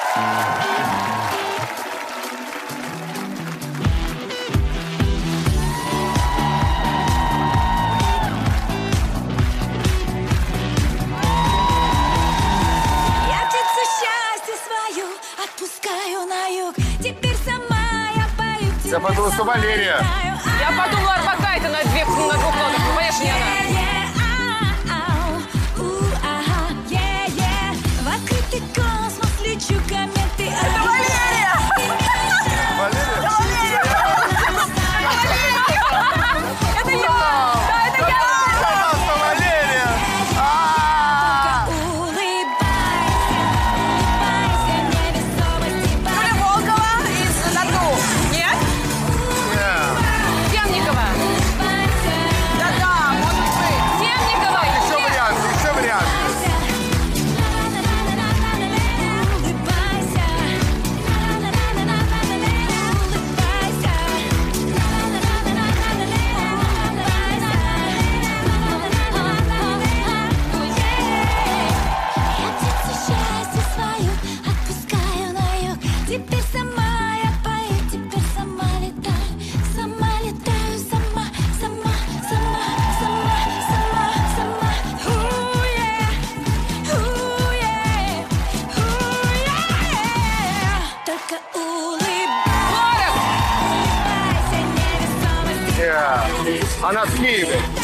Я подумал, что Валерия. Я подумала, Орбакайте на двух нотах. Ну, конечно, не она. Это Валерия! Валерия? Это я! Да, это я! Пожалуйста, Валерия! Юля Волкова из «Тату». Нет? Темникова. Да-да, может быть. Темникова. Еще вариант. Теперь сама я пою, теперь сама летаю, сама летаю, сама, сама, сама, сама, сама, сама. Только улыбайся, невесомости. Она в Киеве.